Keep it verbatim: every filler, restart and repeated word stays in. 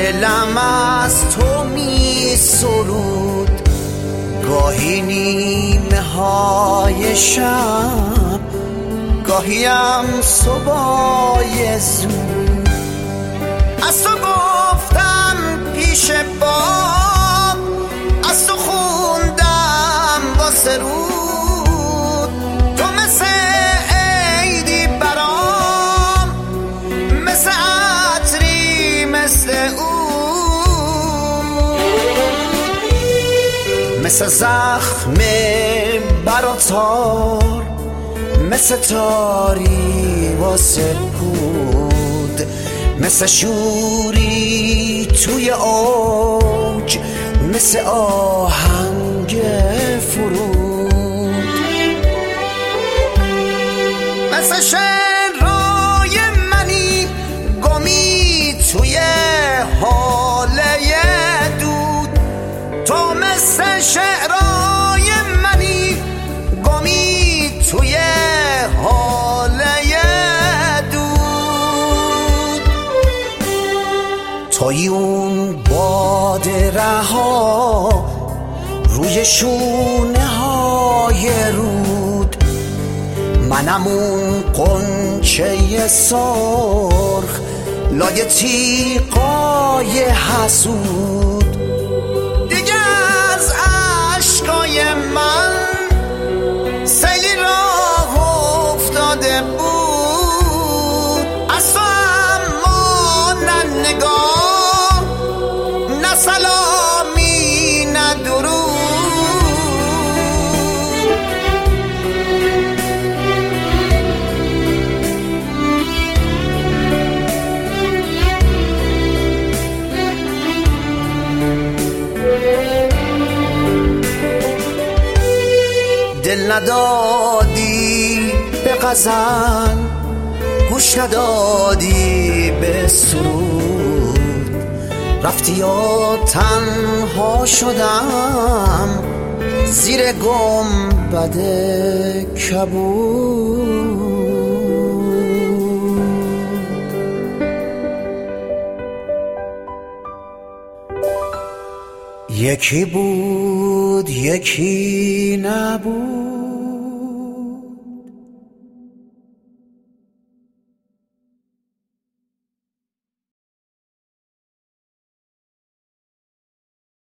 دلم از تو می سرود، گاهی نیمه های شب، گاهیم صبحای زود. از تو گفتم پیش باب، از تو خوندم با سرود. تو مثل عیدی برام، مثل عطری مثل او، مثل زخم براتار، مثل تاری واسه بود، مثل شوری توی اوج، مثل آهنگ فرود، مثل شعرهای منی گمی توی حاله دود. تو مثل شعرهای منی گمی توی حاله دود. توی اون باد رها روی شونه های رود، منم اون قنچه سرخ لای تیغای حسود. دیگه از عشقای من سیلی راه افتاده بود، از تو اما نه نگاه، نه سلامی نه درود. دل ندادی به غزل، گوش ندادی به سرود، رفتی یا تنها شدم زیر گنبد کبود. یکی بود یکی نبود،